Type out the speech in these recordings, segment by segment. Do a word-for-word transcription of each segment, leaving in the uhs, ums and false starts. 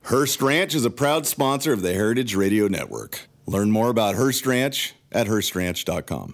Hearst Ranch is a proud sponsor of the Heritage Radio Network. Learn more about Hearst Ranch at hearst ranch dot com.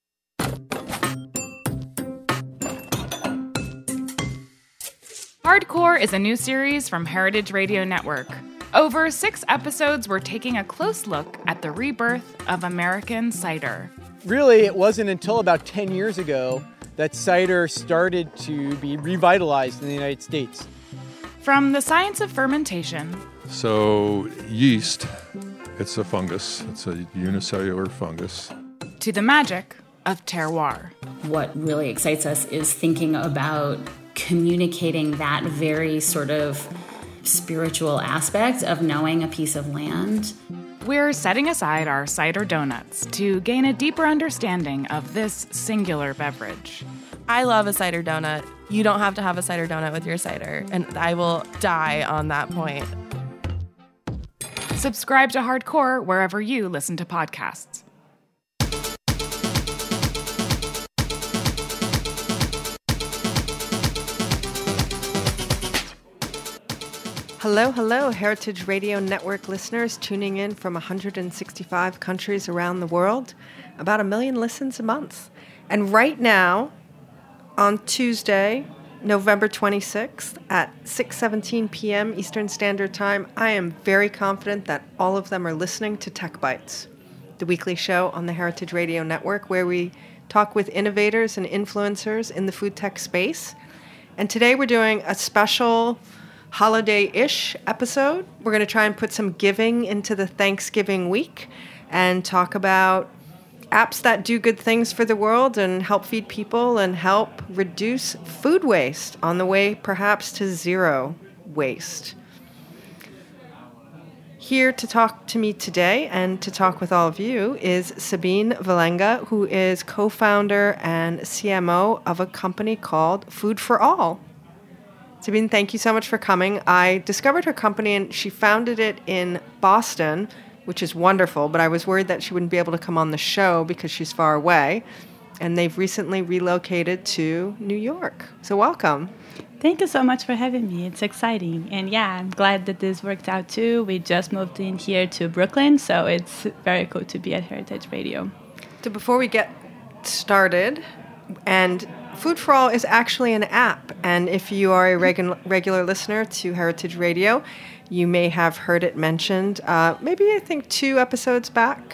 Hardcore is a new series from Heritage Radio Network. Over six episodes, we're taking a close look at the rebirth of American cider. Really, it wasn't until about ten years ago that cider started to be revitalized in the United States. From the science of fermentation. So yeast, it's a fungus. It's a unicellular fungus. To the magic of terroir. What really excites us is thinking about communicating that very sort of spiritual aspect of knowing a piece of land. We're setting aside our cider donuts to gain a deeper understanding of this singular beverage. I love a cider donut. You don't have to have a cider donut with your cider, and I will die on that point. Subscribe to Hardcore wherever you listen to podcasts. Hello, hello, Heritage Radio Network listeners tuning in from one hundred sixty-five countries around the world, about a million listens a month. And right now, on Tuesday, November twenty-sixth at six seventeen p.m. Eastern Standard Time, I am very confident that all of them are listening to Tech Bites, the weekly show on the Heritage Radio Network where we talk with innovators and influencers in the food tech space. And today we're doing a special holiday-ish episode. We're going to try and put some giving into the Thanksgiving week and talk about apps that do good things for the world and help feed people and help reduce food waste on the way perhaps to zero waste. Here to talk to me today and to talk with all of you is Sabine Valenga, who is co-founder and C M O of a company called Food for All. Sabine, thank you so much for coming. I discovered her company and she founded it in Boston, which is wonderful, but I was worried that she wouldn't be able to come on the show because she's far away. And they've recently relocated to New York. So welcome. Thank you so much for having me. It's exciting. And yeah, I'm glad that this worked out too. We just moved in here to Brooklyn, so it's very cool to be at Heritage Radio. So before we get started, and Food for All is actually an app, and if you are a regu- regular listener to Heritage Radio, you may have heard it mentioned, uh, maybe I think two episodes back,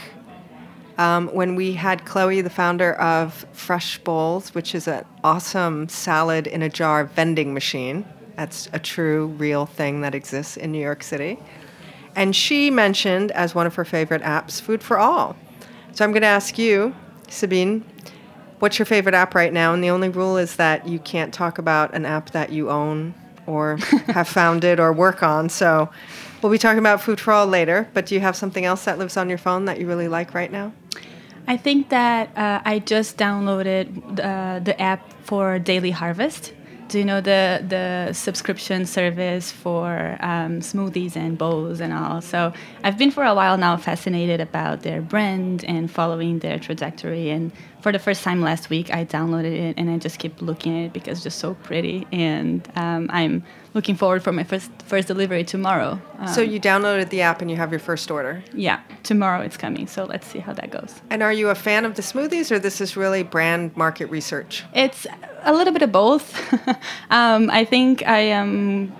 um, when we had Chloe, the founder of Fresh Bowls, which is an awesome salad in a jar vending machine. That's a true, real thing that exists in New York City. And she mentioned, as one of her favorite apps, Food for All. So I'm going to ask you, Sabine, what's your favorite app right now? And the only rule is that you can't talk about an app that you own or have founded or work on. So we'll be talking about Food for All later. But do you have something else that lives on your phone that you really like right now? I think that uh, I just downloaded uh, the app for Daily Harvest. Do you know the the subscription service for um, smoothies and bowls and all? So I've been for a while now fascinated about their brand and following their trajectory. And for the first time last week, I downloaded it and I just keep looking at it because it's just so pretty. And um, I'm looking forward for my first first delivery tomorrow. Um, so you downloaded the app and you have your first order? Yeah, tomorrow it's coming. So let's see how that goes. And are you a fan of the smoothies, or this is really brand market research? It's a little bit of both. um, I think I am.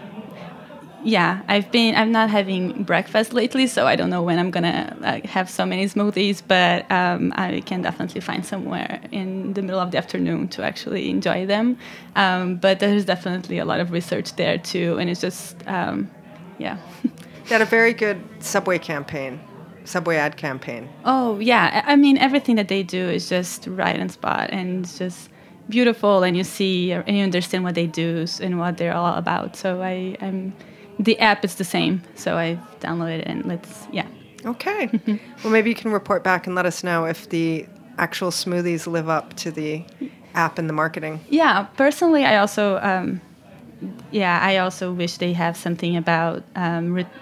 Yeah, I've been. I'm not having breakfast lately, so I don't know when I'm gonna like, have so many smoothies. But um, I can definitely find somewhere in the middle of the afternoon to actually enjoy them. Um, but there's definitely a lot of research there too, and it's just, um, yeah. They had a very good Subway campaign, Subway ad campaign. Oh yeah, I mean everything that they do is just right on spot, and it's just beautiful, and you see and you understand what they do and what they're all about. So I, I'm. The app is the same, so I've downloaded it, and let's, yeah. Okay. Well, maybe you can report back and let us know if the actual smoothies live up to the app and the marketing. Yeah, personally, I also, um, yeah, I also wish they have something about um, re-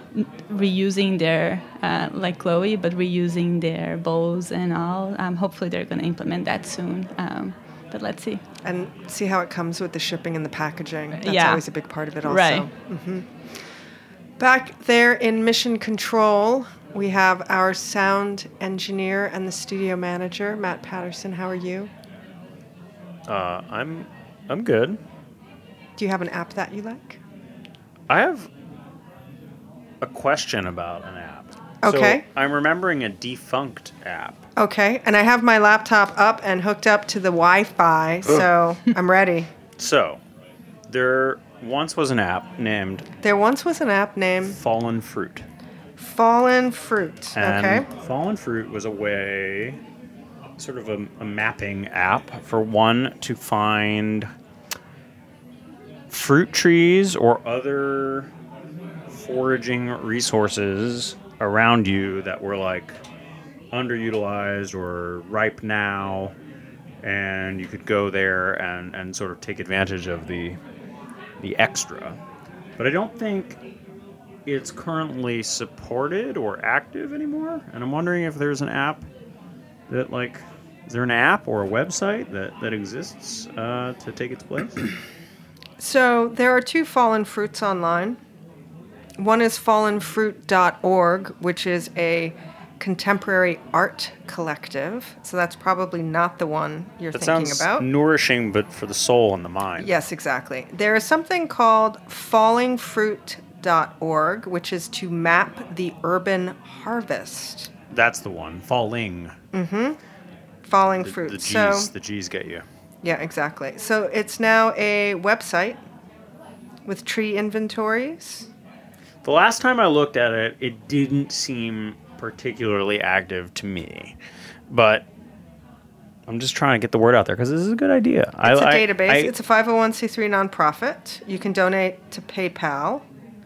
reusing their, uh, like Chloe, but reusing their bowls and all. Um, hopefully, they're going to implement that soon. Um, But let's see. And see how it comes with the shipping and the packaging. That's yeah. always a big part of it also. Right. Mm-hmm. Back there in Mission Control, we have our sound engineer and the studio manager, Matt Patterson. How are you? Uh, I'm I'm good. Do you have an app that you like? I have a question about an app. Okay. So I'm remembering a defunct app. Okay, and I have my laptop up and hooked up to the Wi-Fi, so I'm ready. So, there once was an app named There once was an app named Fallen Fruit. Fallen Fruit. And Okay. Fallen Fruit was a way, sort of a, a mapping app for one to find fruit trees or other foraging resources around you that were like underutilized or ripe now, and you could go there and, and sort of take advantage of the the extra. But I don't think it's currently supported or active anymore, and I'm wondering if there's an app that, like, is there an app or a website that, that exists uh, to take its place? So there are two Fallen Fruits online. One is fallen fruit dot org, which is a contemporary art collective. So that's probably not the one you're That thinking sounds about. nourishing, but for the soul and the mind. Yes, exactly. There is something called falling fruit dot org, which is to map the urban harvest. That's the one. Falling. Mm-hmm. Falling The, fruit. the G's, so, the G's get you. yeah, exactly. So it's now a website with tree inventories. The last time I looked at it, it didn't seem particularly active to me. But I'm just trying to get the word out there because this is a good idea. It's I, a I- database. I- It's a five oh one c three nonprofit. You can donate to PayPal.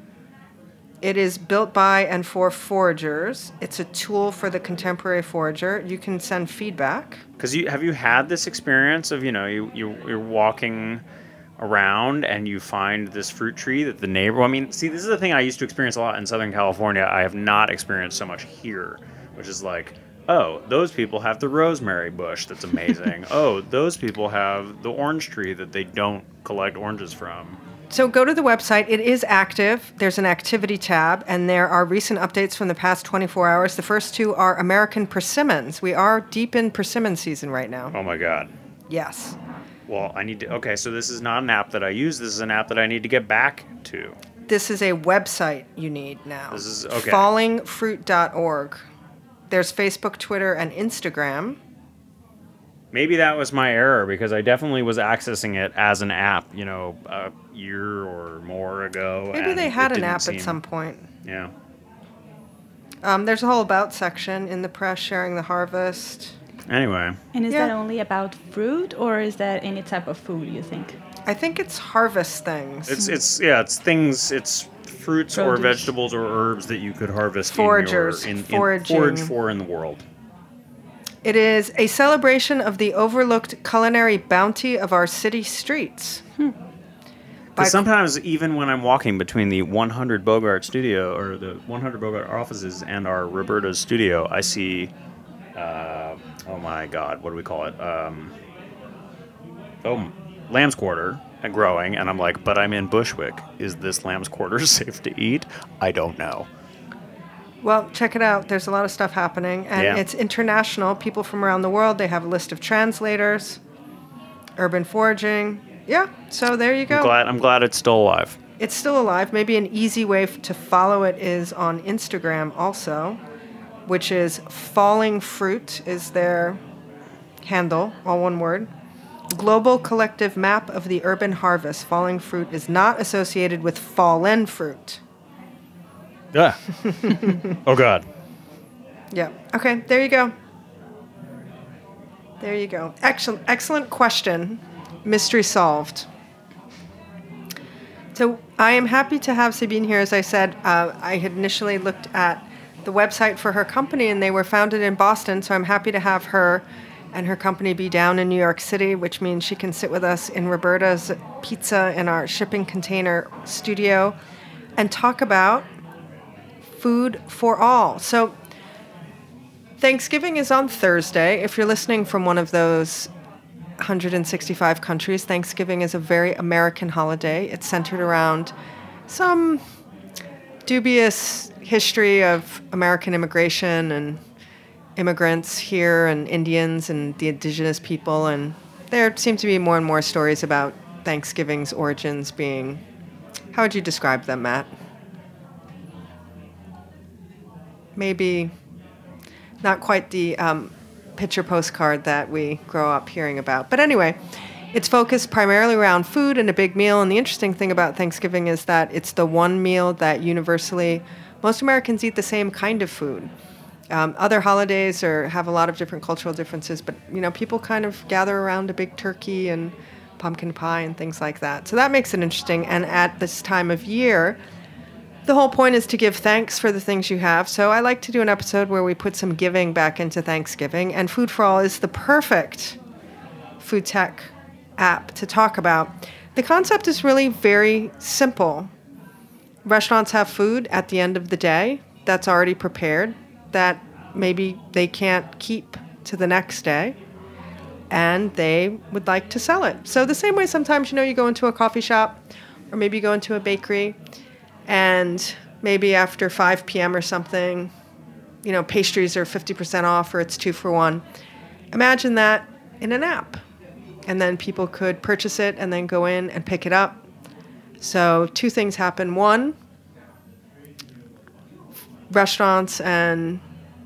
It is built by and for foragers. It's a tool for the contemporary forager. You can send feedback. Because you have you had this experience of, you know, you, you you're walking around and you find this fruit tree that the neighbor, I mean, see, this is the thing I used to experience a lot in Southern California. I have not experienced so much here, which is like, oh, those people have the rosemary bush that's amazing. Oh, those people have the orange tree that they don't collect oranges from. So go to the website. It is active. There's an activity tab, and there are recent updates from the past twenty-four hours. The first two are American persimmons. We are deep in persimmon season right now. Oh my God. Yes. Well, I need to, okay, so this is not an app that I use. This is an app that I need to get back to. This is a website you need now. This is, okay. falling fruit dot org. There's Facebook, Twitter, and Instagram. Maybe that was my error because I definitely was accessing it as an app, you know, a year or more ago. Maybe and they had it an didn't app seem- at some point. Yeah. Um, there's a whole about section in the press sharing the harvest. Anyway, And is Yeah. that only about fruit, or is that any type of food, you think? I think it's harvest things. it's it's yeah, it's things, it's fruits or Produce. vegetables or herbs that you could harvest Foragers, in your, in, in foraging. forage for in the world. It is a celebration of the overlooked culinary bounty of our city streets. By- Because sometimes, even when I'm walking between the one hundred Bogart studio or the one hundred Bogart offices and our Roberta's studio, I see, uh, oh my God, what do we call it? Um, oh, lamb's quarter and growing, and I'm like, but I'm in Bushwick. Is this lamb's quarter safe to eat? I don't know. Well, check it out. There's a lot of stuff happening, and Yeah. it's international. People from around the world. They have a list of translators, urban foraging. Yeah, so there you go. I'm glad. I'm glad it's still alive. It's still alive. Maybe an easy way f- to follow it is on Instagram also, which is Falling Fruit is their handle, all one word. Global collective map of the urban harvest. Falling Fruit is not associated with fallen fruit. Yeah. Oh God. Yeah. Okay, there you go. There you go. Excellent, excellent question. Mystery solved. So I am happy to have Sabine here. As I said, uh, I had initially looked at the website for her company, and they were founded in Boston. So I'm happy to have her and her company be down in New York City, which means she can sit with us in Roberta's Pizza in our shipping container studio and talk about food for all. So Thanksgiving is on Thursday. If you're listening from one of those one hundred sixty-five countries, Thanksgiving is a very American holiday. It's centered around some dubious history of American immigration and immigrants here and Indians and the indigenous people, and there seem to be more and more stories about Thanksgiving's origins being, how would you describe them, Matt? Maybe not quite the um, picture postcard that we grow up hearing about. But anyway, it's focused primarily around food and a big meal. And the interesting thing about Thanksgiving is that it's the one meal that universally most Americans eat the same kind of food. Um, other holidays or have a lot of different cultural differences, but you know, people kind of gather around a big turkey and pumpkin pie and things like that. So that makes it interesting. And at this time of year, the whole point is to give thanks for the things you have. So I like to do an episode where we put some giving back into Thanksgiving, and Food for All is the perfect food tech app to talk about. The concept is really very simple. Restaurants have food at the end of the day that's already prepared that maybe they can't keep to the next day, and they would like to sell it. So the same way sometimes, you know, you go into a coffee shop or maybe you go into a bakery, and maybe after five p.m. or something, you know, pastries are fifty percent off or it's two for one. Imagine that in an app. And then people could purchase it and then go in and pick it up. So two things happen. One, restaurants and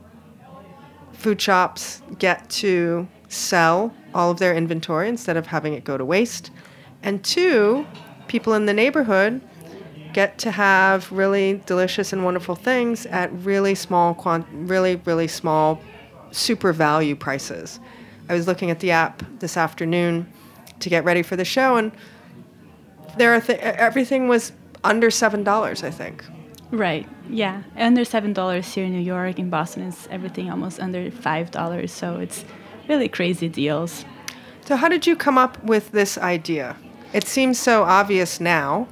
food shops get to sell all of their inventory instead of having it go to waste. And two, people in the neighborhood get to have really delicious and wonderful things at really small, quant- really, really small, super value prices. I was looking at the app this afternoon to get ready for the show, and there are th- everything was under seven dollars, I think. Right. Yeah, under seven dollars here in New York. In Boston, it's everything almost under five dollars. So it's really crazy deals. So how did you come up with this idea? It seems so obvious now.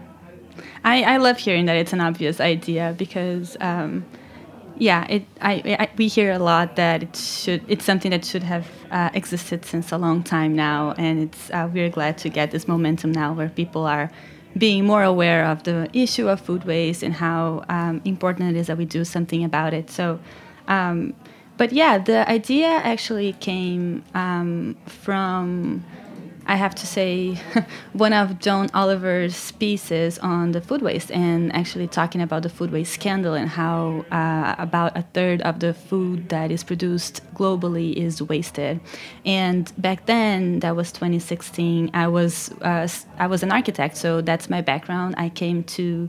I, I love hearing that it's an obvious idea because, um, yeah, it I, I we hear a lot that it should it's something that should have uh, existed since a long time now, and it's uh, we're glad to get this momentum now where people are being more aware of the issue of food waste and how um, important it is that we do something about it. So, um, but yeah, the idea actually came um, from, I have to say, one of John Oliver's pieces on the food waste, and actually talking about the food waste scandal and how uh, about a third of the food that is produced globally is wasted. And back then, that was twenty sixteen. I was uh, I was an architect, so that's my background. I came to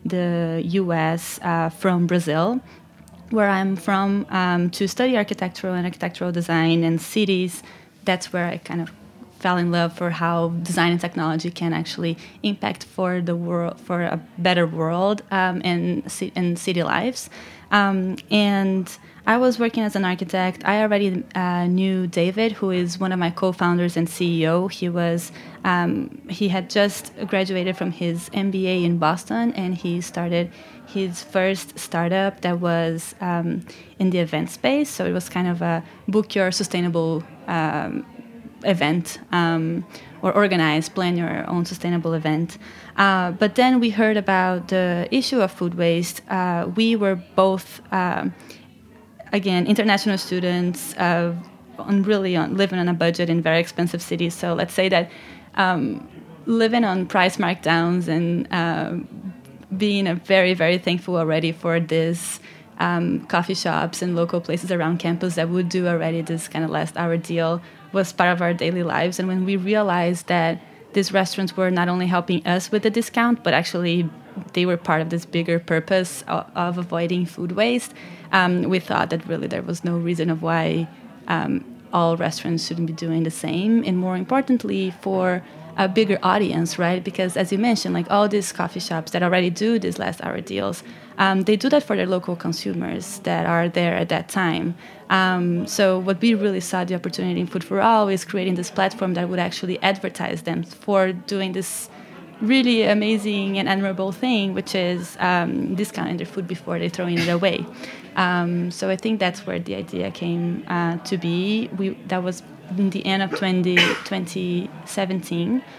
the U S uh, from Brazil, where I'm from, um, to study architectural and architectural design and cities. That's where I kind of fell in love for how design and technology can actually impact for the world, for a better world um, and and city lives. Um, and I was working as an architect. I already uh, knew David, who is one of my co-founders and C E O. He was um, he had just graduated from his M B A in Boston, and he started his first startup that was um, in the event space. So it was kind of a book your sustainable Um, event um, or organize, plan your own sustainable event. Uh, but then we heard about the issue of food waste. Uh, we were both, um, again, international students, uh, on really on living on a budget in very expensive cities. So let's say that um, living on price markdowns and uh, being a very, very thankful already for this um, coffee shops and local places around campus that would do already this kind of last hour deal was part of our daily lives. And when we realized that these restaurants were not only helping us with the discount, but actually they were part of this bigger purpose of, of avoiding food waste, um, we thought that really there was no reason of why um, all restaurants shouldn't be doing the same. And more importantly, for a bigger audience, right? Because as you mentioned, like all these coffee shops that already do these last hour deals, um, they do that for their local consumers that are there at that time. Um, so what we really saw the opportunity in Food for All is creating this platform that would actually advertise them for doing this really amazing and admirable thing, which is um, discounting their food before they're throwing it away. Um, so I think that's where the idea came uh, to be. We that was in the end of twenty seventeen.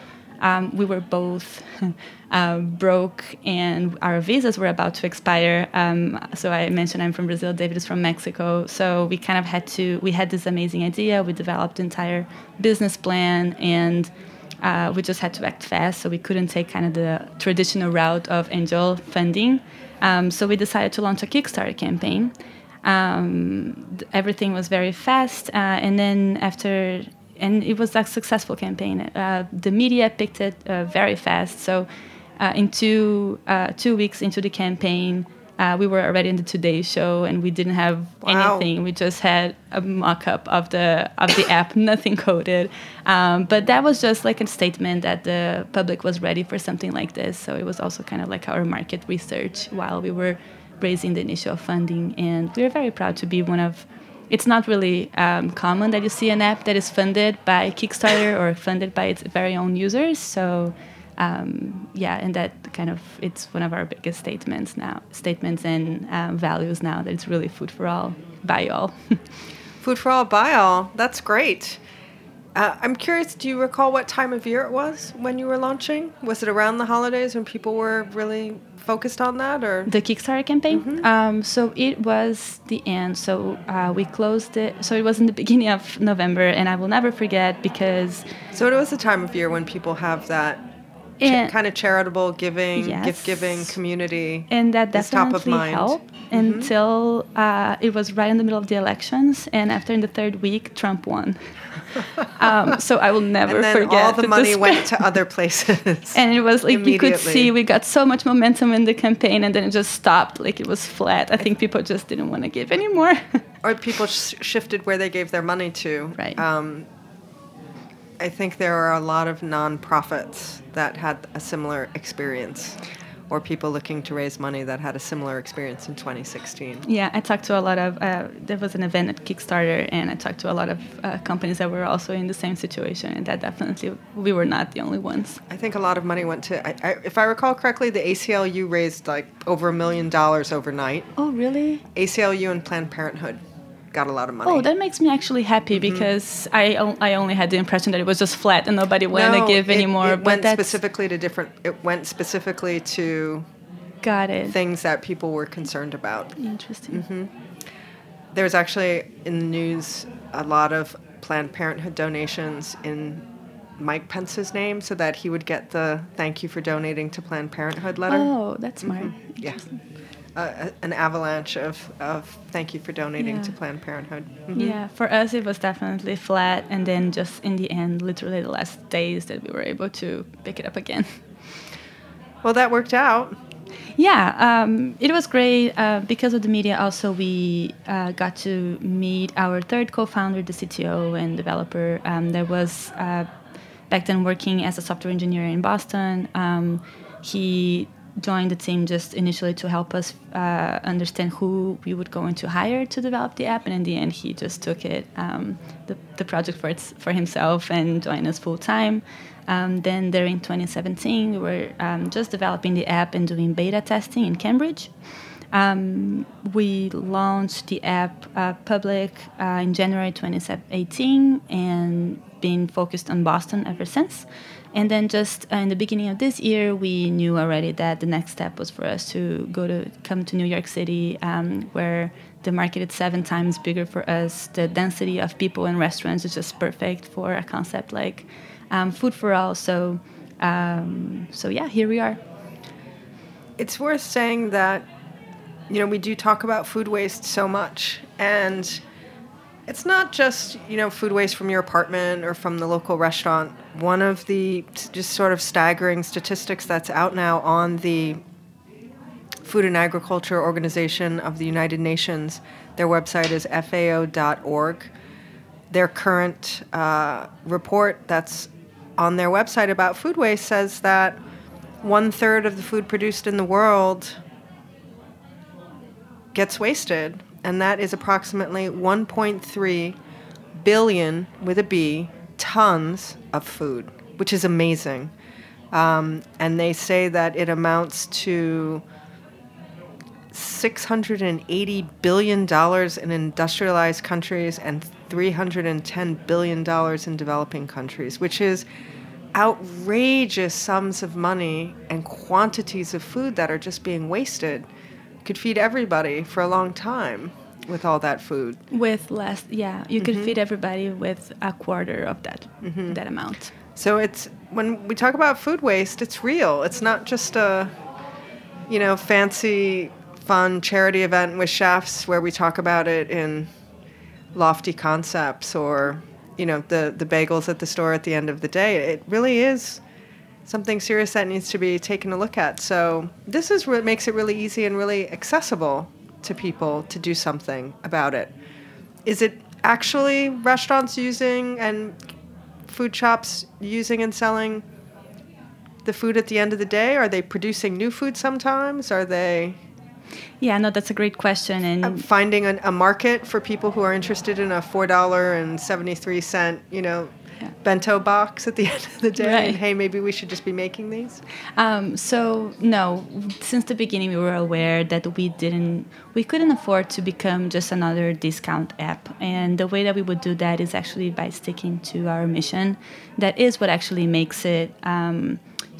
Um, we were both uh, broke, and our visas were about to expire. Um, so I mentioned I'm from Brazil, David is from Mexico. So we kind of had to, we had this amazing idea. We developed the entire business plan, and uh, we just had to act fast. So we couldn't take kind of the traditional route of angel funding. Um, so we decided to launch a Kickstarter campaign. Um, th- everything was very fast. Uh, and then after... And it was a successful campaign. Uh, the media picked it uh, very fast. So uh, in two, uh, two weeks into the campaign, uh, we were already in the Today Show, and we didn't have Wow. anything. We just had a mock-up of the of the app, nothing coded. Um, but that was just like a statement that the public was ready for something like this. So it was also kind of like our market research while we were raising the initial funding. And we were very proud to be one of... It's not really um, common that you see an app that is funded by Kickstarter or funded by its very own users. So, um, yeah, and that kind of, it's one of our biggest statements now, statements and um, values now, that it's really food for all, by all. Food for all, by all. That's great. Uh, I'm curious, do you recall what time of year it was when you were launching? Was it around the holidays when people were really focused on that, or the Kickstarter campaign? Mm-hmm. Um, so it was the end. So uh, we closed it. So it was in the beginning of November, and I will never forget because... So it was the time of year when people have that ch- kind of charitable giving, yes. gift-giving community. And that is top of definitely mind. helped Mm-hmm. until uh, it was right in the middle of the elections. And after in the third week, Trump won. um, so I will never and then forget. all the money despair. went to other places. And it was like you could see we got so much momentum in the campaign, and then it just stopped. Like it was flat. I think people just didn't want to give anymore. Or people sh- shifted where they gave their money to. Right. Um, I think there are a lot of nonprofits that had a similar experience, or people looking to raise money that had a similar experience in twenty sixteen. Yeah, I talked to a lot of, uh, there was an event at Kickstarter, and I talked to a lot of uh, companies that were also in the same situation, and that definitely, we were not the only ones. I think a lot of money went to, I, I, if I recall correctly, the A C L U raised like over a million dollars overnight. Oh, really? A C L U and Planned Parenthood got a lot of money. Oh, that makes me actually happy, mm-hmm. because I o- I only had the impression that it was just flat and nobody wanted no, to give it, anymore. It but went that's... specifically to different. It went specifically to. Got it. Things that people were concerned about. Interesting. Mm-hmm. There's actually in the news a lot of Planned Parenthood donations in Mike Pence's name, so that he would get the "Thank you for donating to Planned Parenthood" letter. Oh, that's smart. Mm-hmm. Yeah. Uh, an avalanche of, of thank you for donating yeah. to Planned Parenthood. Mm-hmm. Yeah, for us it was definitely flat, and then just in the end, literally the last days that we were able to pick it up again. Well, that worked out. Yeah, um, it was great. Uh, because of the media, also we uh, got to meet our third co-founder, the C T O and developer. Um, that was uh, back then working as a software engineer in Boston. Um, he joined the team just initially to help us uh, understand who we would going to hire to develop the app, and in the end, he just took it um, the the project for its for himself and joined us full time. Um, then during twenty seventeen, we were um, just developing the app and doing beta testing in Cambridge. Um, we launched the app uh, public uh, in January twenty eighteen and been focused on Boston ever since. And then just uh, in the beginning of this year, we knew already that the next step was for us to go to come to New York City, um, where the market is seven times bigger for us. The density of people and restaurants is just perfect for a concept like um, Food for All. So, um, so yeah, here we are. It's worth saying that, you know, we do talk about food waste so much, and it's not just, you know, food waste from your apartment or from the local restaurant. One of the just sort of staggering statistics that's out now on the Food and Agriculture Organization of the United Nations, their website is F A O dot org. Their current uh, report that's on their website about food waste says that one-third of the food produced in the world gets wasted, and that is approximately one point three billion, with a B, tons of food, which is amazing. Um, and they say that it amounts to six hundred eighty billion dollars in industrialized countries and three hundred ten billion dollars in developing countries, which is outrageous sums of money and quantities of food that are just being wasted. Could feed everybody for a long time with all that food. With less, yeah, you could Mhm. feed everybody with a quarter of that Mhm. that amount. So it's when we talk about food waste, it's real. It's not just a, you know, fancy, fun charity event with chefs where we talk about it in lofty concepts or, you know, the, the bagels at the store at the end of the day. It really is something serious that needs to be taken a look at. So this is what makes it really easy and really accessible to people to do something about it. Is it actually restaurants using and food shops using and selling the food at the end of the day? Are they producing new food sometimes? Are they Yeah, no, that's a great question. And finding an, a market for people who are interested in a four dollars and seventy-three cents, you know, Yeah. bento box at the end of the day? Right. And, hey, maybe we should just be making these? Um, so no, since the beginning we were aware that we didn't, we couldn't afford to become just another discount app. And the way that we would do that is actually by sticking to our mission. That is what actually makes it um,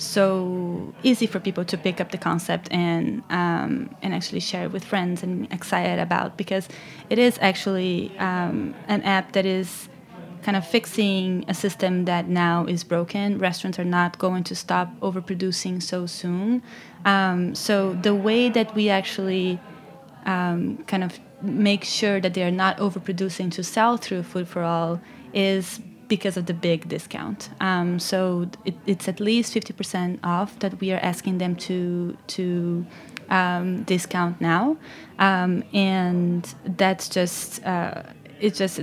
so easy for people to pick up the concept and um, and actually share it with friends and excited about, because it is actually um, an app that is kind of fixing a system that now is broken. Restaurants are not going to stop overproducing so soon. Um, so the way that we actually um, kind of make sure that they are not overproducing to sell through Food for All is because of the big discount. Um, so it, it's at least fifty percent off that we are asking them to to um, discount now. Um, and that's just, uh, it's just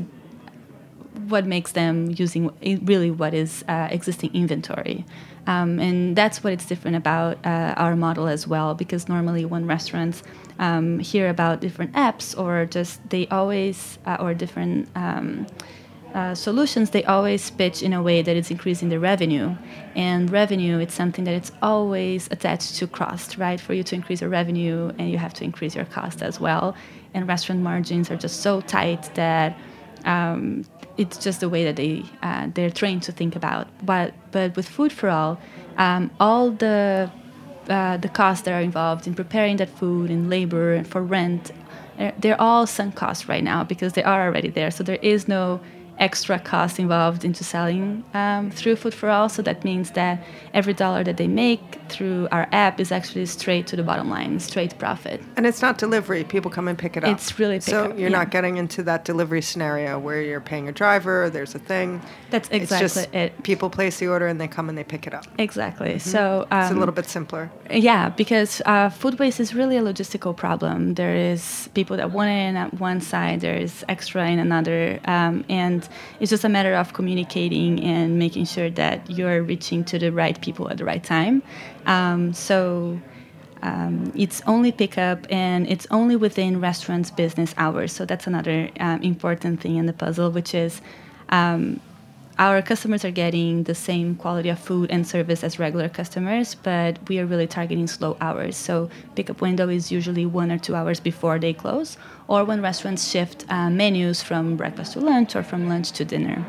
what makes them using really what is uh, existing inventory. Um, and that's what it's different about uh, our model as well, because normally when restaurants um, hear about different apps or just they always, uh, or different um, uh, solutions, they always pitch in a way that it's increasing the revenue. And revenue, it's something that it's always attached to cost, right? For you to increase your revenue, and you have to increase your cost as well. And restaurant margins are just so tight that um, it's just the way that they uh, they're trained to think about. But but with Food for All, um, all the uh, the costs that are involved in preparing that food and labor and for rent, they're, they're all sunk costs right now because they are already there. So there is no extra cost involved into selling um, through Food for All. So that means that every dollar that they make through our app is actually straight to the bottom line, straight profit. And it's not delivery. People come and pick it up. It's really pick So up, you're yeah. not getting into that delivery scenario where you're paying a driver, or there's a thing. That's It's exactly just it. people place the order and they come and they pick it up. Exactly. Mhm. So um, it's a little bit simpler. Yeah, because uh, food waste is really a logistical problem. There is people that want it in at one side, there is extra in another, um, and it's just a matter of communicating and making sure that you're reaching to the right people at the right time. Um, so um, it's only pickup, and it's only within restaurants' business hours. So that's another um, important thing in the puzzle, which is um, our customers are getting the same quality of food and service as regular customers, but we are really targeting slow hours. So pickup window is usually one or two hours before they close, or when restaurants shift uh, menus from breakfast to lunch or from lunch to dinner.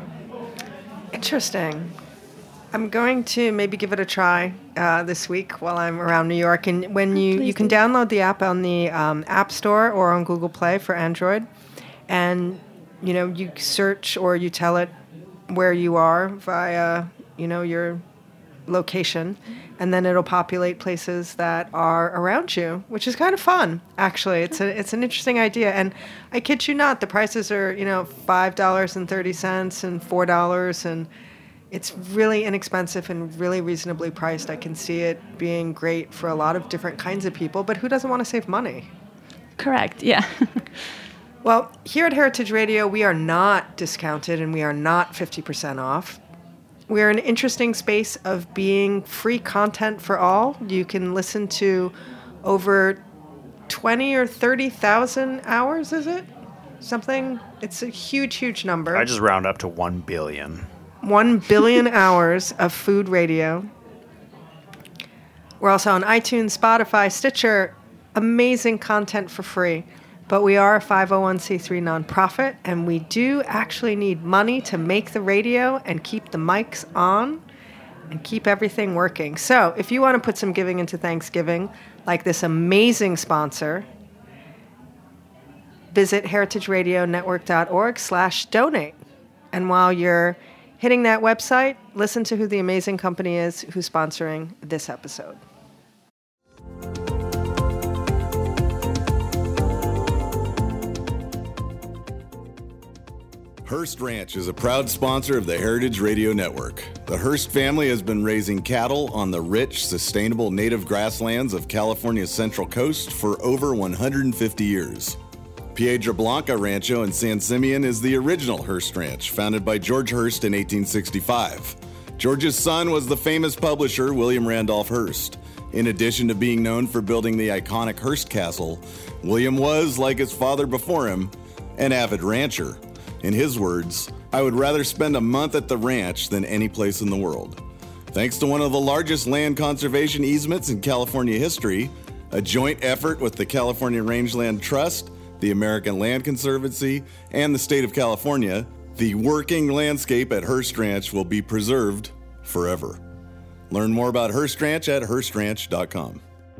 Interesting. I'm going to maybe give it a try uh, this week while I'm around New York. And when you, Please you can do. download the app on the um, App Store or on Google Play for Android, and you know you search or you tell it where you are via you know your location, and then it'll populate places that are around you, which is kind of fun. Actually, it's a it's an interesting idea, and I kid you not, the prices are you know five dollars and thirty cents and four dollars, and it's really inexpensive and really reasonably priced. I can see it being great for a lot of different kinds of people, but who doesn't want to save money? Correct, yeah. Well, here at Heritage Radio, we are not discounted and we are not fifty percent off. We're an interesting space of being free content for all. You can listen to over twenty or thirty thousand hours, is it? Something? It's a huge, huge number. I just round up to one billion. One billion hours of food radio. We're also on iTunes, Spotify, Stitcher. Amazing content for free. But we are a five oh one c three nonprofit, and we do actually need money to make the radio and keep the mics on. and keep everything working. So if you want to put some giving into Thanksgiving, like this amazing sponsor, visit heritageradionetwork.org slash donate. And while you're hitting that website, listen to who the amazing company is who's sponsoring this episode. Hearst Ranch is a proud sponsor of the Heritage Radio Network. The Hearst family has been raising cattle on the rich, sustainable native grasslands of California's Central Coast for over one hundred fifty years. Piedra Blanca Rancho in San Simeon is the original Hearst Ranch, founded by George Hearst in eighteen sixty-five. George's son was the famous publisher William Randolph Hearst. In addition to being known for building the iconic Hearst Castle, William was, like his father before him, an avid rancher. In his words, "I would rather spend a month at the ranch than any place in the world." Thanks to one of the largest land conservation easements in California history, a joint effort with the California Rangeland Trust, the American Land Conservancy, and the state of California, the working landscape at Hearst Ranch will be preserved forever. Learn more about Hearst Ranch at hearst ranch dot com.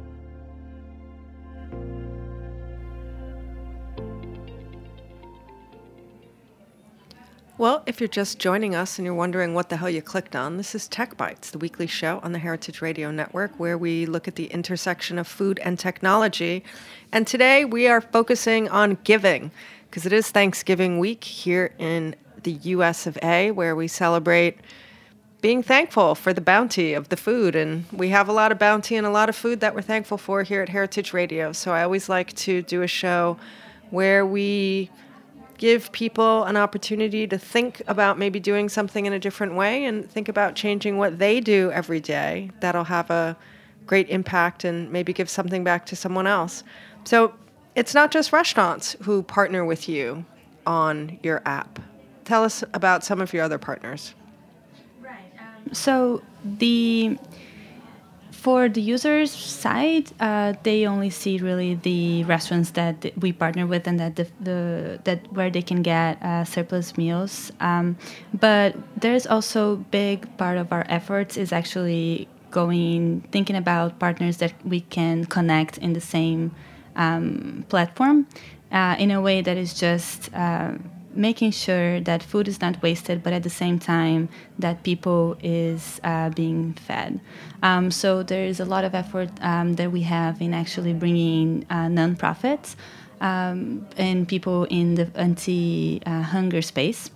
Well, if you're just joining us and you're wondering what the hell you clicked on, this is Tech Bites, the weekly show on the Heritage Radio Network, where we look at the intersection of food and technology. And today we are focusing on giving, because it is Thanksgiving week here in the U S of A, where we celebrate being thankful for the bounty of the food. And we have a lot of bounty and a lot of food that we're thankful for here at Heritage Radio. So I always like to do a show where we give people an opportunity to think about maybe doing something in a different way and think about changing what they do every day. That'll have a great impact and maybe give something back to someone else. So it's not just restaurants who partner with you on your app. Tell us about some of your other partners. Right. Um, so the for the users' side, uh, they only see really the restaurants that we partner with and that the, the that where they can get uh, surplus meals. Um, but there's also big part of our efforts is actually going thinking about partners that we can connect in the same um, platform uh, in a way that is just uh, making sure that food is not wasted, but at the same time that people is uh, being fed. Um, so there is a lot of effort um, that we have in actually bringing uh, nonprofits um, and people in the anti-hunger uh, space,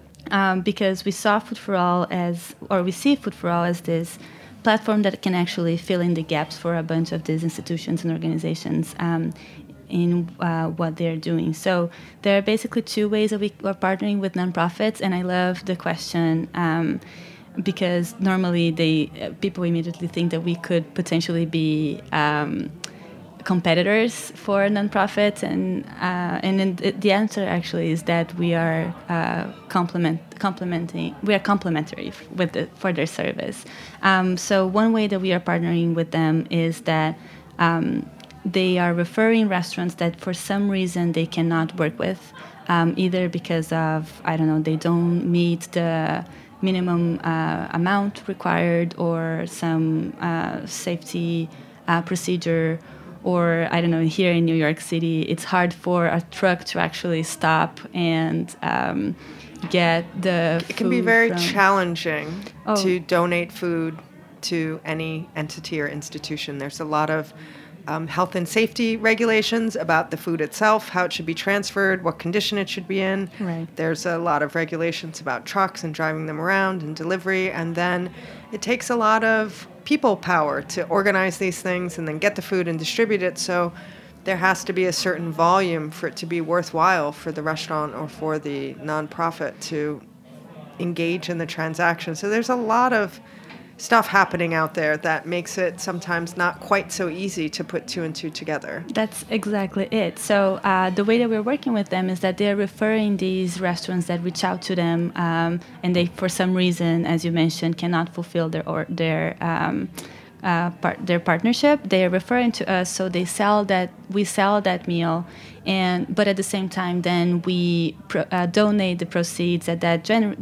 um, because we saw Food for All as, or we see Food for All as this platform that can actually fill in the gaps for a bunch of these institutions and organizations um, in uh, what they're doing. So there are basically two ways that we are partnering with nonprofits, and I love the question um, because normally they uh, people immediately think that we could potentially be um, competitors for nonprofits, and uh, and the, the answer actually is that we are uh, complement complementing we are complementary with the, for their service. Um, so one way that we are partnering with them is that Um, they are referring restaurants that for some reason they cannot work with, um, either because of, I don't know, they don't meet the minimum uh, amount required or some uh, safety uh, procedure, or I don't know, here in New York City, it's hard for a truck to actually stop and um, get the It can be very from... challenging oh. to donate food to any entity or institution. There's a lot of Um, health and safety regulations about the food itself, how it should be transferred, what condition it should be in. Right. There's a lot of regulations about trucks and driving them around and delivery. And then it takes a lot of people power to organize these things and then get the food and distribute it. So there has to be a certain volume for it to be worthwhile for the restaurant or for the nonprofit to engage in the transaction. So there's a lot of stuff happening out there that makes it sometimes not quite so easy to put two and two together. That's exactly it. So uh, the way that we're working with them is that they're referring these restaurants that reach out to them um, and they, for some reason, as you mentioned, cannot fulfill their or their um, uh, part, their partnership. They are referring to us, so they sell that we sell that meal, and but at the same time, then we pro, uh, donate the proceeds that that gener- that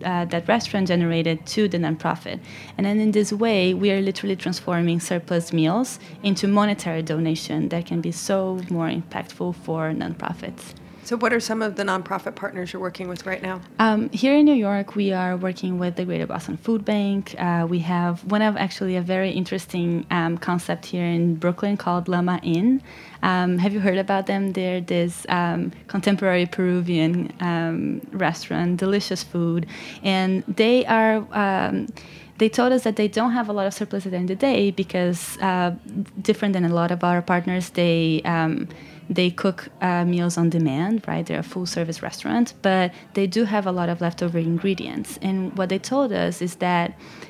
uh, that restaurant generated to the nonprofit. And then in this way, we are literally transforming surplus meals into monetary donation that can be so more impactful for nonprofits. So what are some of the nonprofit partners you're working with right now? Um, here in New York, we are working with the Greater Boston Food Bank. Uh, we have one of actually a very interesting um, concept here in Brooklyn called Lama Inn. Um, have you heard about them? They're this um, contemporary Peruvian um, restaurant, delicious food. And they are... Um, They told us that they don't have a lot of surplus at the end of the day because, uh, different than a lot of our partners, they um, they cook uh, meals on demand, right? They're a full-service restaurant, but they do have a lot of leftover ingredients. And what they told us is that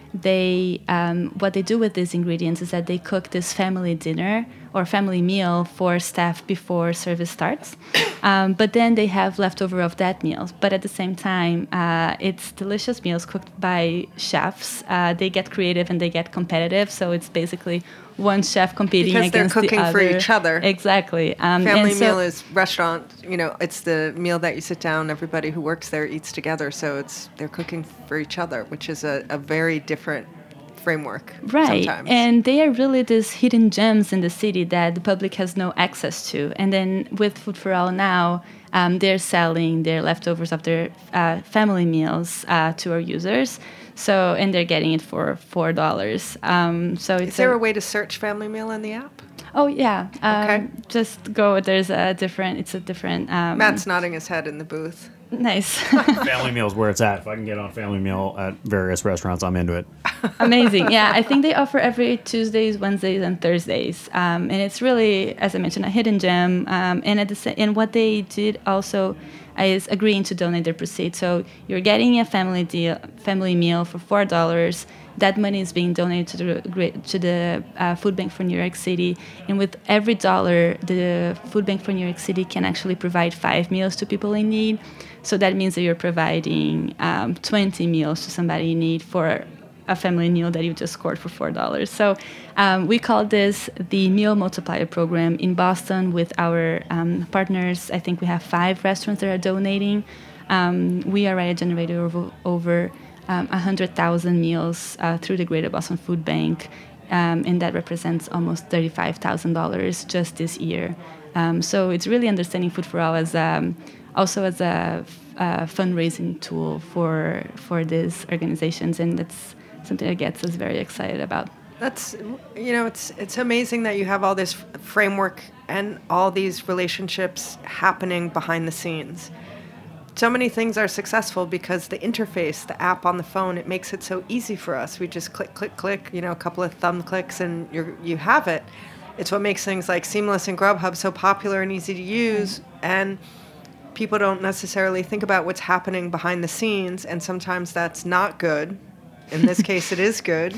they um, what they do with these ingredients is that they cook this family dinner or family meal for staff before service starts. Um, but then they have leftover of that meal. But at the same time, uh, it's delicious meals cooked by chefs. Uh, they get creative and they get competitive. So it's basically one chef competing because against the other. Because they're cooking for each other. Exactly. Um, Family and so, meal is restaurant. You know, it's the meal that you sit down. Everybody who works there eats together. So it's they're cooking for each other, which is a, a very different framework. Right. Sometimes. And they are really these hidden gems in the city that the public has no access to. And then with Food for All now, um, they're selling their leftovers of their uh, family meals uh, to our users. So, and they're getting it for four dollars. Um, so it's Is there a, a way to search family meal in the app? Oh, yeah. Um, Okay. Just go, there's a different, it's a different... Um, Matt's nodding his head in the booth. Nice. Family Meal is where it's at. If I can get on Family Meal at various restaurants, I'm into it. Amazing. Yeah, I think they offer every Tuesdays, Wednesdays, and Thursdays. Um, and it's really, as I mentioned, a hidden gem. Um, and at the sa- and what they did also is agreeing to donate their proceeds. So you're getting a family deal, family meal for four dollars. That money is being donated to the to the uh, Food Bank for New York City, and with every dollar, the Food Bank for New York City can actually provide five meals to people in need. So that means that you're providing um, twenty meals to somebody in need for a family meal that you just scored for four dollars. So um, we call this the Meal Multiplier Program in Boston with our um, partners. I think we have five restaurants that are donating. Um, we already generated over, over um, one hundred thousand meals uh, through the Greater Boston Food Bank, um, and that represents almost thirty-five thousand dollars just this year. Um, so it's really understanding Food for All as um, also as a, a fundraising tool for for these organizations, and that's something that gets us very excited about. That's, you know, it's it's amazing that you have all this f- framework and all these relationships happening behind the scenes. So many things are successful because the interface, the app on the phone, it makes it so easy for us. We just click, click, click, you know, a couple of thumb clicks and you're, you have it. It's what makes things like Seamless and Grubhub so popular and easy to use. And people don't necessarily think about what's happening behind the scenes, and sometimes that's not good. In this case, it is good.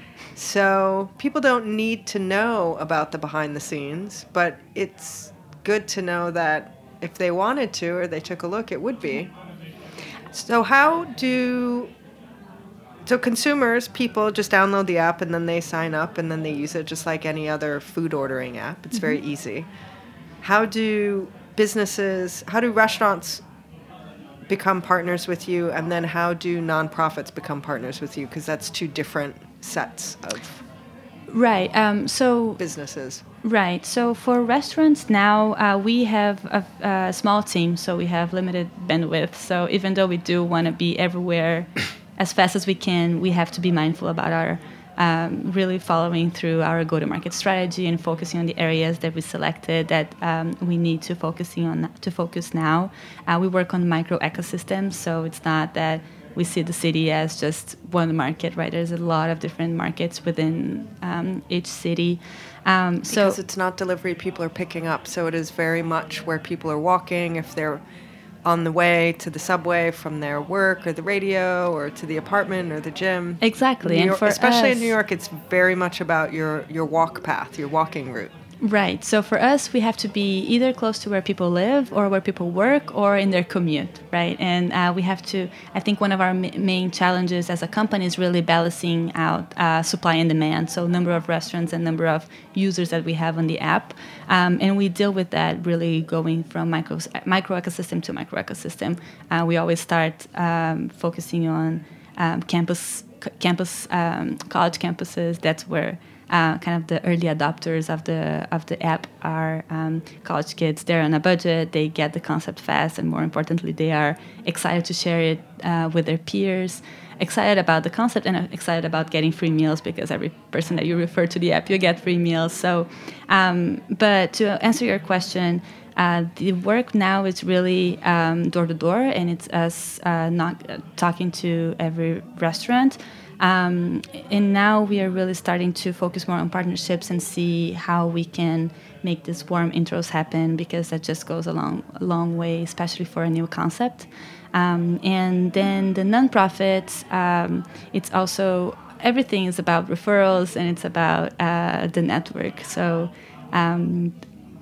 So people don't need to know about the behind the scenes, but it's good to know that if they wanted to or they took a look, it would be. So how do... So consumers, people just download the app and then they sign up and then they use it just like any other food ordering app. It's mm-hmm. very easy. How do businesses, how do restaurants become partners with you, and then how do nonprofits become partners with you? Because that's two different sets of right. Um, so businesses. Right. So for restaurants now, uh, we have a, a small team, so we have limited bandwidth. So even though we do want to be everywhere as fast as we can, we have to be mindful about our um, really following through our go-to-market strategy and focusing on the areas that we selected that um, we need to focusing on to focus now. Uh, we work on micro ecosystems, so it's not that we see the city as just one market, right? There's a lot of different markets within um, each city. Um, so because it's not delivery people are picking up, so it is very much where people are walking, if they're on the way to the subway from their work or the radio or to the apartment or the gym. Exactly. New York, and for especially us, in New York, it's very much about your, your walk path, your walking route. Right. So for us, we have to be either close to where people live or where people work or in their commute, right? And uh, we have to, I think one of our ma- main challenges as a company is really balancing out uh, supply and demand. So number of restaurants and number of users that we have on the app. Um, and we deal with that really going from micro, micro ecosystem to micro ecosystem. Uh, we always start um, focusing on um, campus, c- campus, um, college campuses. That's where Uh, kind of the early adopters of the of the app are um, college kids. They're on a budget. They get the concept fast, and more importantly, they are excited to share it uh, with their peers. Excited about the concept and excited about getting free meals because every person that you refer to the app, you get free meals. So, um, but to answer your question, uh, the work now is really um, door to door, and it's us uh, not uh, talking to every restaurant. Um, and now we are really starting to focus more on partnerships and see how we can make these warm intros happen, because that just goes a long, a long way, especially for a new concept. Um, and then the nonprofits, um, it's also, everything is about referrals and it's about uh, the network. So, um,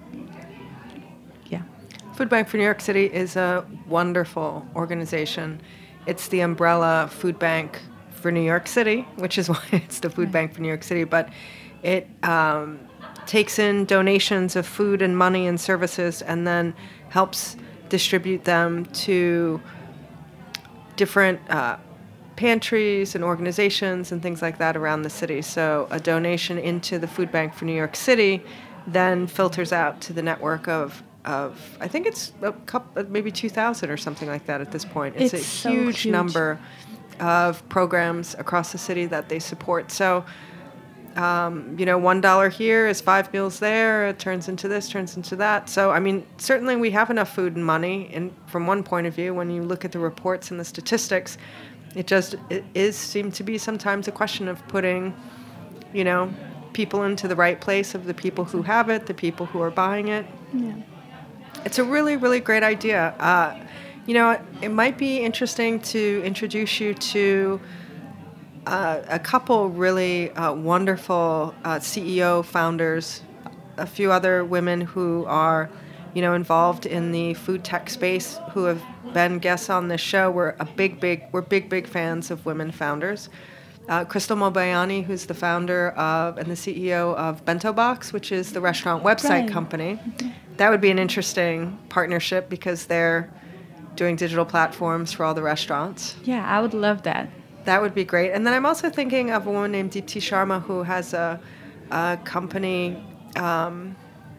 yeah. Food Bank for New York City is a wonderful organization. It's the umbrella food bank for New York City, which is why it's the Food Bank for New York City, but it um, takes in donations of food and money and services and then helps distribute them to different uh, pantries and organizations and things like that around the city. So a donation into the Food Bank for New York City then filters out to the network of of I think it's a couple, maybe two thousand or something like that at this point. It's, it's a so huge, huge number of programs across the city that they support. So, um, you know, one dollar here is five meals there. It turns into this, turns into that. So, I mean, certainly we have enough food and money. And from one point of view, when you look at the reports and the statistics, it just it is seem to be sometimes a question of putting, you know, people into the right place of the people who have it, the people who are buying it. Yeah. It's a really, really great idea. Uh, You know, it might be interesting to introduce you to uh, a couple really uh, wonderful uh, C E O founders, a few other women who are, you know, involved in the food tech space, who have been guests on this show. We're a big, big, we're big, big fans of women founders. Uh, Crystal Mobayani, who's the founder of and the C E O of Bento Box, which is the restaurant website Right. company. Mm-hmm. That would be an interesting partnership because they're doing digital platforms for all the restaurants. Yeah, I would love that. That would be great. And then I'm also thinking of a woman named Deepti Sharma who has a, a company um,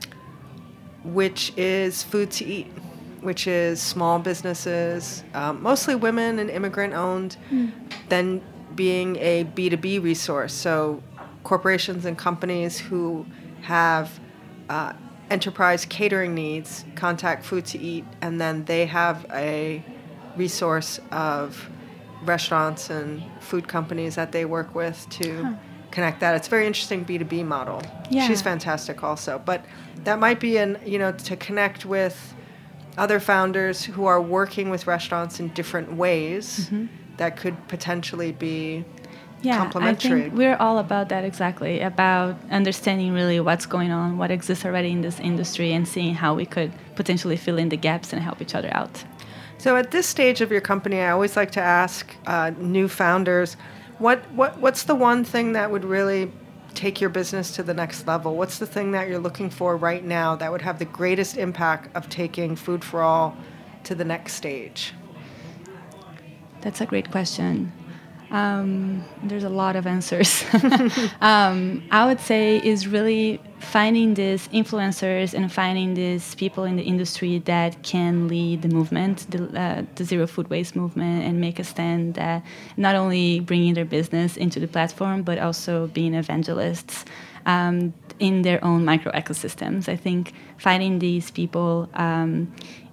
which is Food to Eat, which is small businesses, um, mostly women and immigrant-owned, mm. then being a B two B resource. So corporations and companies who have uh, enterprise catering needs contact Food to Eat, and then they have a resource of restaurants and food companies that they work with to huh. connect that. It's a very interesting B two B model. Yeah. She's fantastic also. But that might be, an you know, to connect with other founders who are working with restaurants in different ways mm-hmm. that could potentially be Yeah, I think we're all about that exactly, about understanding really what's going on, what exists already in this industry, and seeing how we could potentially fill in the gaps and help each other out. So at this stage of your company, I always like to ask uh, new founders, what, what what's the one thing that would really take your business to the next level? What's the thing that you're looking for right now that would have the greatest impact of taking Food for All to the next stage? That's a great question. Um, there's a lot of answers. um, I would say is really finding these influencers and finding these people in the industry that can lead the movement, the, uh, the zero food waste movement, and make a stand that not only bringing their business into the platform, but also being evangelists um, in their own micro ecosystems. I think finding these people, um,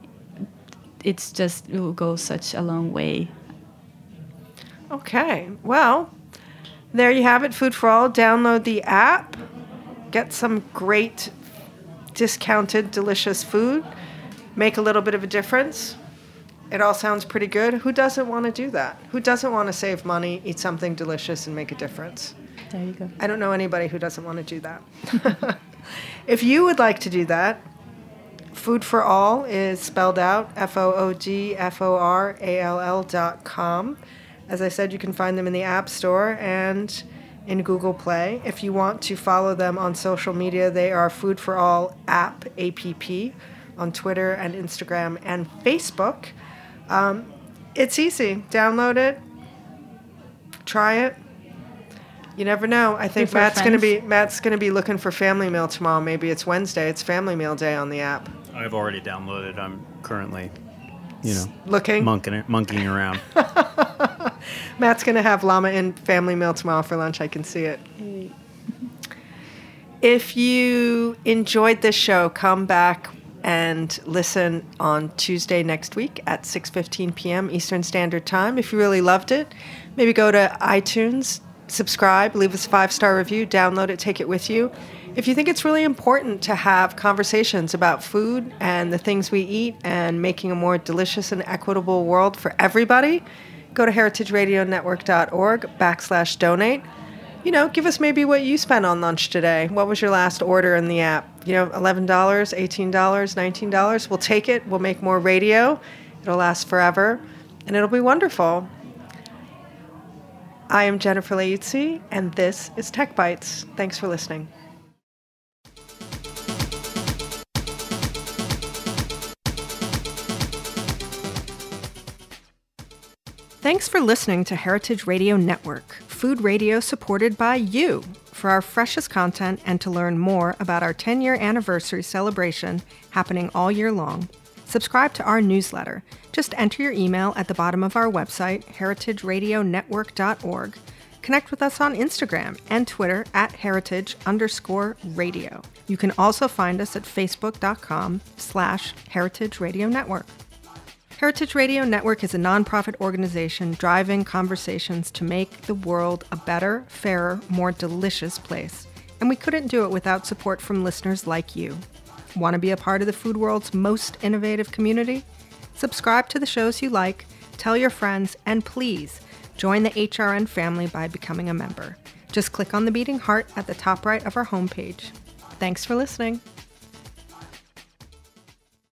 it's just, it will go such a long way. Okay, well, there you have it, Food for All. Download the app, get some great discounted, delicious food, make a little bit of a difference. It all sounds pretty good. Who doesn't want to do that? Who doesn't want to save money, eat something delicious, and make a difference? There you go. I don't know anybody who doesn't want to do that. If you would like to do that, Food for All is spelled out F O O D F O R A L L dot com. As I said, you can find them in the App Store and in Google Play. If you want to follow them on social media, they are Food for All App, A P P, on Twitter and Instagram and Facebook. Um, it's easy. Download it. Try it. You never know. I think Before Matt's going to friends. be Matt's going to be looking for Family Meal tomorrow. Maybe it's Wednesday. It's Family Meal Day on the app. I've already downloaded. I'm currently, you know, Looking. monkeying, monkeying around. Matt's going to have llama in Family Meal tomorrow for lunch. I can see it. If you enjoyed this show, come back and listen on Tuesday next week at six fifteen p.m. Eastern Standard Time. If you really loved it, maybe go to iTunes, subscribe, leave us a five-star review, download it, take it with you. If you think it's really important to have conversations about food and the things we eat and making a more delicious and equitable world for everybody, go to heritageradionetwork.org backslash donate. You know, give us maybe what you spent on lunch today. What was your last order in the app? You know, eleven dollars, eighteen dollars, nineteen dollars. We'll take it. We'll make more radio. It'll last forever, and it'll be wonderful. I am Jennifer Leuzzi, and this is Tech Bites. Thanks for listening. Thanks for listening to Heritage Radio Network, food radio supported by you. For our freshest content and to learn more about our ten-year anniversary celebration happening all year long, subscribe to our newsletter. Just enter your email at the bottom of our website, heritage radio network dot org. Connect with us on Instagram and Twitter at heritage underscore radio. You can also find us at facebook.com slash heritage radio network. Heritage Radio Network is a nonprofit organization driving conversations to make the world a better, fairer, more delicious place. And we couldn't do it without support from listeners like you. Want to be a part of the food world's most innovative community? Subscribe to the shows you like, tell your friends, and please join the H R N family by becoming a member. Just click on the beating heart at the top right of our homepage. Thanks for listening.